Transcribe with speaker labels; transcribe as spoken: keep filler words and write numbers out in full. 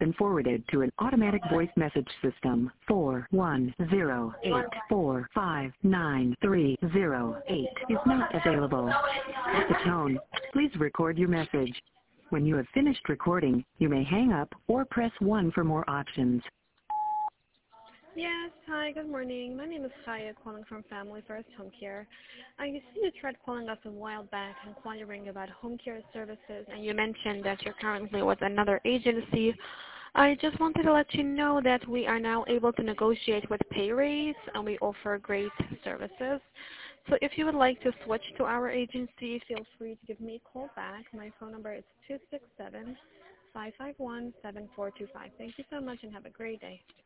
Speaker 1: been forwarded to an automatic voice message system. four one zero eight four five nine three zero eight is not available. At the tone, please record your message. When you have finished recording, you may hang up or press one for more options.
Speaker 2: Yes, hi, good morning. My name is Chaya, calling from Family First Home Care. I see you tried calling us a while back inquiring about home care services, and you mentioned that you're currently with another agency. I just wanted to let you know that we are now able to negotiate with pay raise, and we offer great services. So if you would like to switch to our agency, feel free to give me a call back. My phone number is two six seven, five five one, seven four two five. Thank you so much and have a great day.